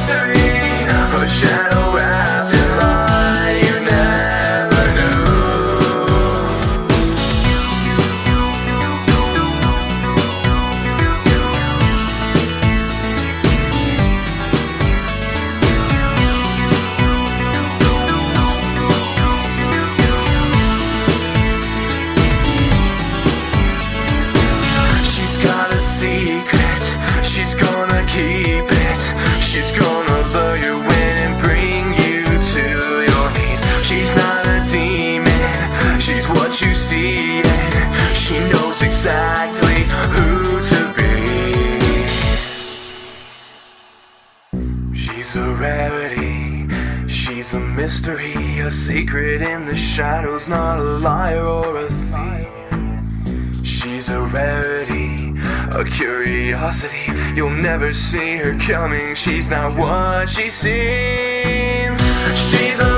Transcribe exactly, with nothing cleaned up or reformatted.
mystery, a shadow wrapped in light you never knew. She's got a secret, she's gonna keep it. She's gonna lure you in and bring you to your knees. She's not a demon, she's what you see, and she knows exactly who to be. She's a rarity, she's a mystery, a secret in the shadows, not a liar or a thief. She's a rarity, a curiosity, you'll never see her coming. She's not what she seems. She's a